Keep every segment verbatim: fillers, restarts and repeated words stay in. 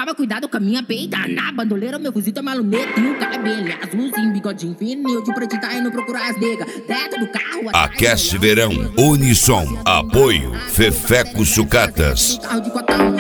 Calma, cuidado com a minha peita. Na bandoleira, meu fuzil tá maluneta. E o cabelo azulzinho, bigodinho fininho. De preto tá indo procurar as negas. Dentro do carro, Aquece Verão, Unissom, apoio, Fefeco Sucatas. carro de cotão.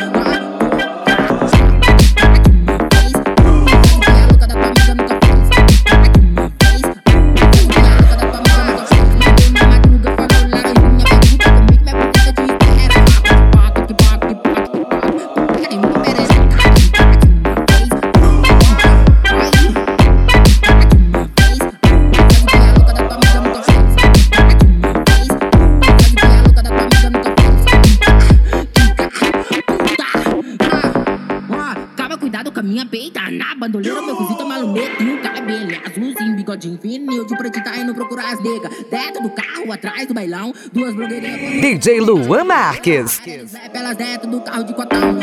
Minha peita na bandoleira, meu fuzil tá maluneta. E o cabelo azulzinho, bigodinho fininho. De preto tá indo procurar as negas. Dentro do carro, atrás do bailão. Duas blogueirinhas. D J Luan Marques. Elas dentro do carro de cotão.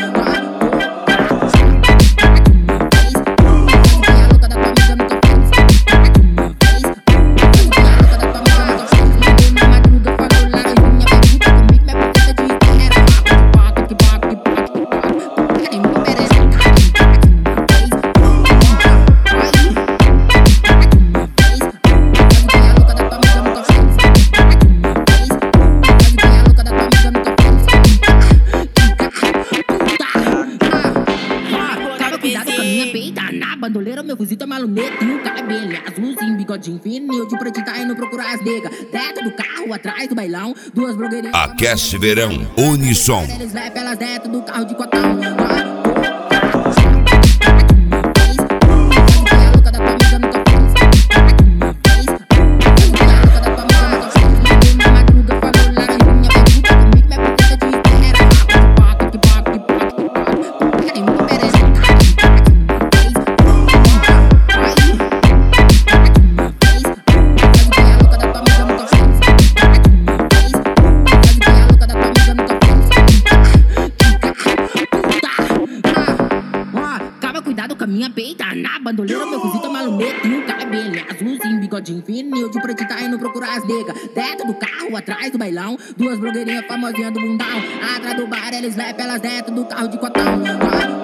Na bandoleira, meu fuzil tá maluneta. E o cabelo azulzinho, bigodinho fininho. De preto tá indo procurar as negas. Dentro do carro, atrás do bailão. Duas blogueirinhas. Aquece Verão, Unissom. Elas dentro do carro de cotão. Minha peita na bandoleira, meu fuzil tá maluneta. E o cabelo azulzinho, bigodinho fininho. De preto tá indo procurar as negas. Dentro do carro, atrás do bailão. Duas blogueirinhas famosinhas do bundão. Atrás do bar, eles levam elas dentro do carro de cotão.